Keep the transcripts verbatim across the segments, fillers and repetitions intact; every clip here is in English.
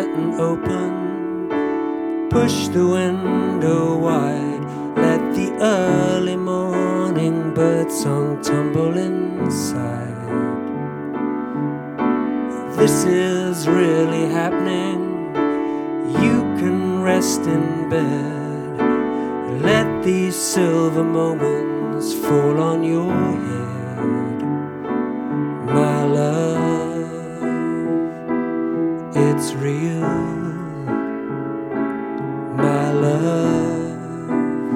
curtain open, push the window wide, let the early morning birdsong tumble inside. This is really happening. You can rest in bed. Let these silver moments fall on your head. My love, it's real. My love,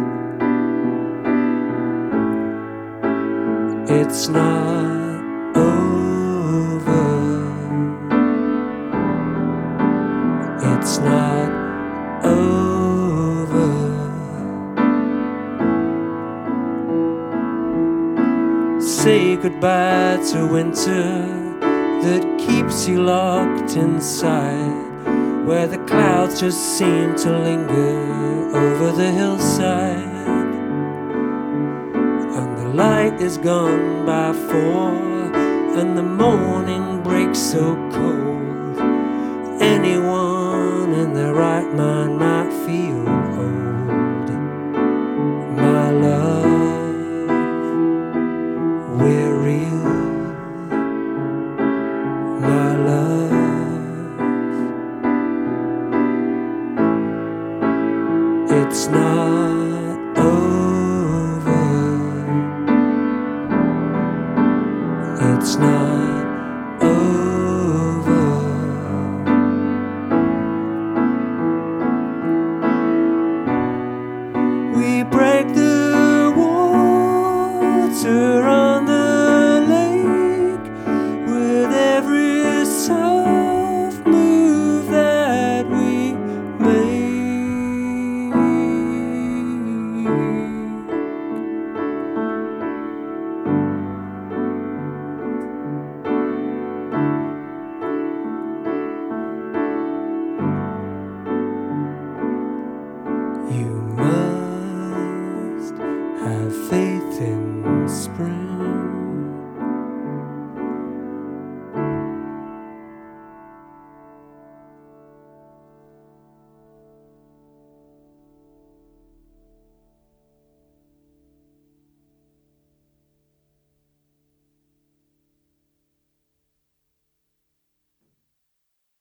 it's not over. It's not over. Say goodbye to winter that keeps you locked inside, where the clouds just seem to linger over the hillside, and the light is gone by four, and the morning breaks so cold. Anyone in their right mind might feel old. My love, we're real. My love, it's not over.